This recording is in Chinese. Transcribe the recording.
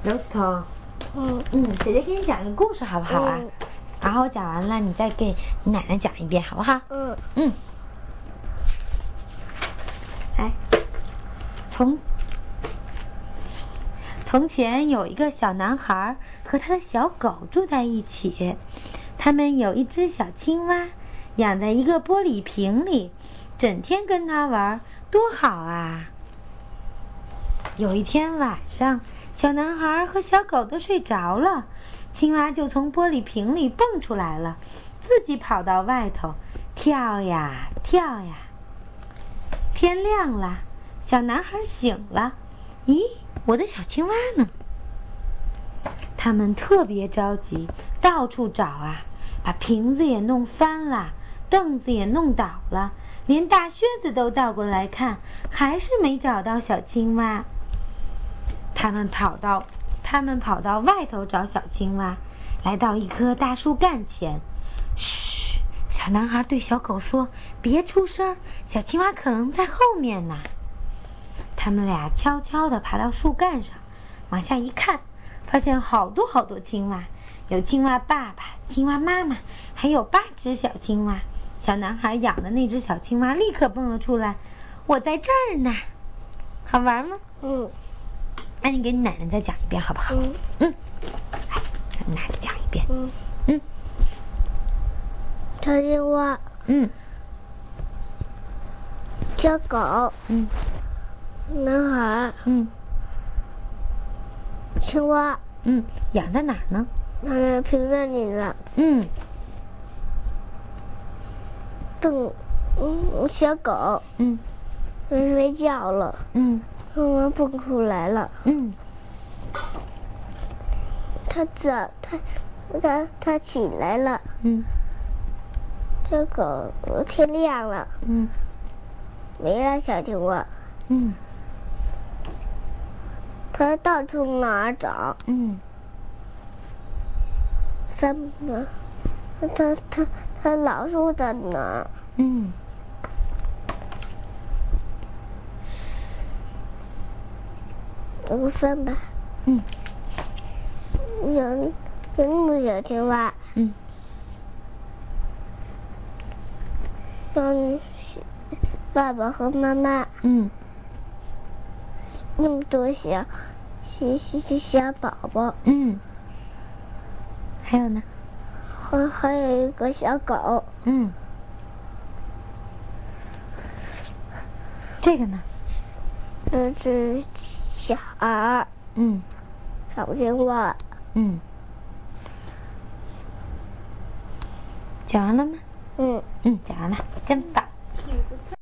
刘思彤，姐姐给你讲一个故事好不好啊？然后我讲完了，你再给你奶奶讲一遍好不好？来，从前有一个小男孩和他的小狗住在一起，他们有一只小青蛙，养在一个玻璃瓶里，整天跟它玩，多好啊！有一天晚上，小男孩和小狗都睡着了，青蛙就从玻璃瓶里蹦出来了，自己跑到外头，跳呀跳呀。天亮了，小男孩醒了，咦，我的小青蛙呢？他们特别着急，到处找啊，把瓶子也弄翻了，凳子也弄倒了，连大靴子都倒过来看，还是没找到小青蛙。他们跑到外头找小青蛙，来到一棵大树干前。嘘，小男孩对小狗说：“别出声，小青蛙可能在后面呢。”他们俩悄悄地爬到树干上，往下一看，发现好多好多青蛙，有青蛙爸爸、青蛙妈妈，还有8只小青蛙。小男孩养的那只小青蛙立刻蹦了出来：“我在这儿呢！”好玩吗？那你给你奶奶再讲一遍好不好？来，给你奶奶讲一遍。 小青蛙，小狗，男孩，青蛙， 养在哪儿呢？ 养在瓶子里了。小狗，睡觉了。我蹦出来了。它起来了。这狗天亮了。没了小青蛙。它到处哪儿找？翻吧。它老鼠在哪儿？我翻吧。有那么多小青蛙。爸爸和妈妈。那么多小宝宝。 还有呢？ 还有一个小狗。 这个呢？ 这是小孩。小青蛙。 讲完了吗？讲完了，真棒。 挺不错。